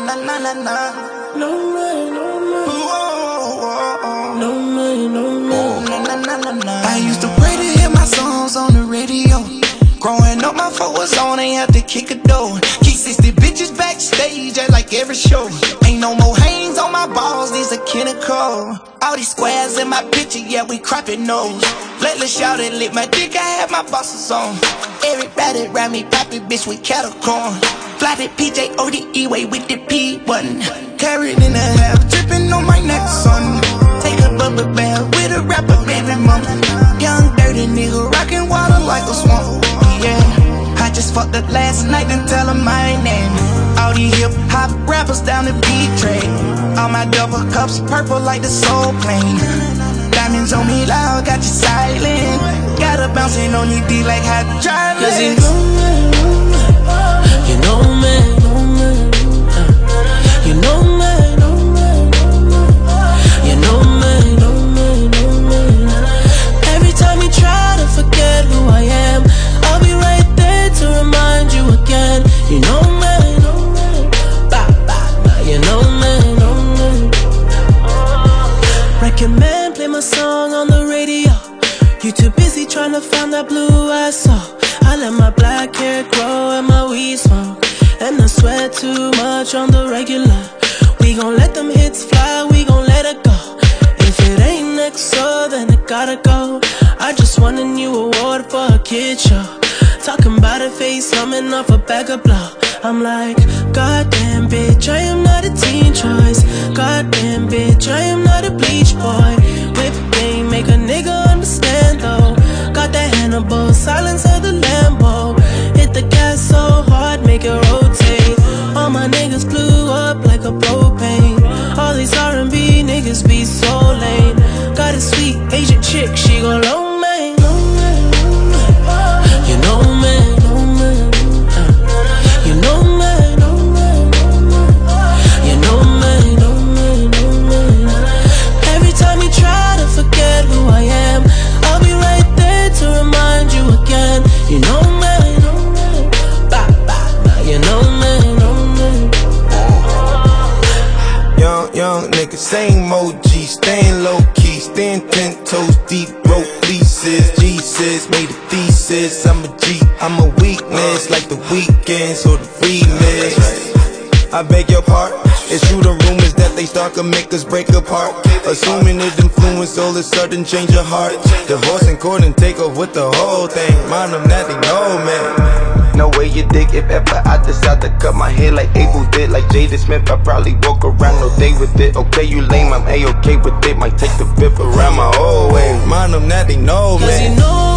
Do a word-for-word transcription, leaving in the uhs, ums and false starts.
na na na na. No man, no man. Whoa, whoa, whoa. No man, no man. Na na na na na. I used to pray to hear my songs on the radio. Growing up, my phone was on, ain't have to kick a door. Keep sixty bitches backstage at like every show. Ain't no more hangs on my balls, these are chemical. All these squares in my picture, yeah, we cropping nose. Lately shout it, lit my dick, I had my bosses on. Everybody around me poppin', bitch, with cattle corn. Fly the P J O D E way with the P button. Carried in the half, drippin' on my neck, son. Take a bubble bath with a rapper, baby mama. Young dirty nigga, rockin' water like a swamp. Yeah, I just fucked up last night and tell her my name. All these hip hop rappers down the beat track. All my double cups purple like the soul plane. Diamonds on me loud, got you silent. Got her bouncing on your D like hydraulics. Cause you know man, you know man, you know man, you know man, know man. Every time you try to forget who I am, I'll be right there to remind you again. You know man, bah, bah, bah. You know man, know man. Record man, play my song on the radio. You too busy trying to find that blue I saw. I let my black hair grow and my weed smoke, and I sweat too much on the regular. We gon' let them hits fly, we gon' let it go. If it ain't next so then it gotta go. I just won a new award for a kid show. Talking about a face coming off a bag of blow. I'm like, goddamn bitch, I am not a teen choice. Goddamn bitch, I am not a bleach boy. Whip game, make a nigga understand though. Got that Hannibal, silence of the Lambo. Hit the gas so hard, make it rotate. All my niggas blew up like a propane. All these R and B niggas be so lame. Got a sweet Asian chick, she gon' low man. You know man, you know man, you know man. Every time you try to forget who I am, I'll be right there to remind you again. You know man, bah, bah, bah. You know man, Young, young nigga, same O G, staying low key, staying ten toes deep, broke leases, Jesus made a thesis. I'm a G, I'm a weakness, like the weekends or the remix. I beg your pardon, it's true the rumors that they start can make us break apart. Assuming it influence all of a sudden change your heart. Divorce in court and take off with the whole thing. Mind them that they know, man. No way you dig if ever I decide to cut my hair like Abel did. Like Jada Smith, I probably walk around all day with it. Okay, you lame, I'm A-okay with it. Might take the fifth around my whole way. Mind them that they know, man. Cause you know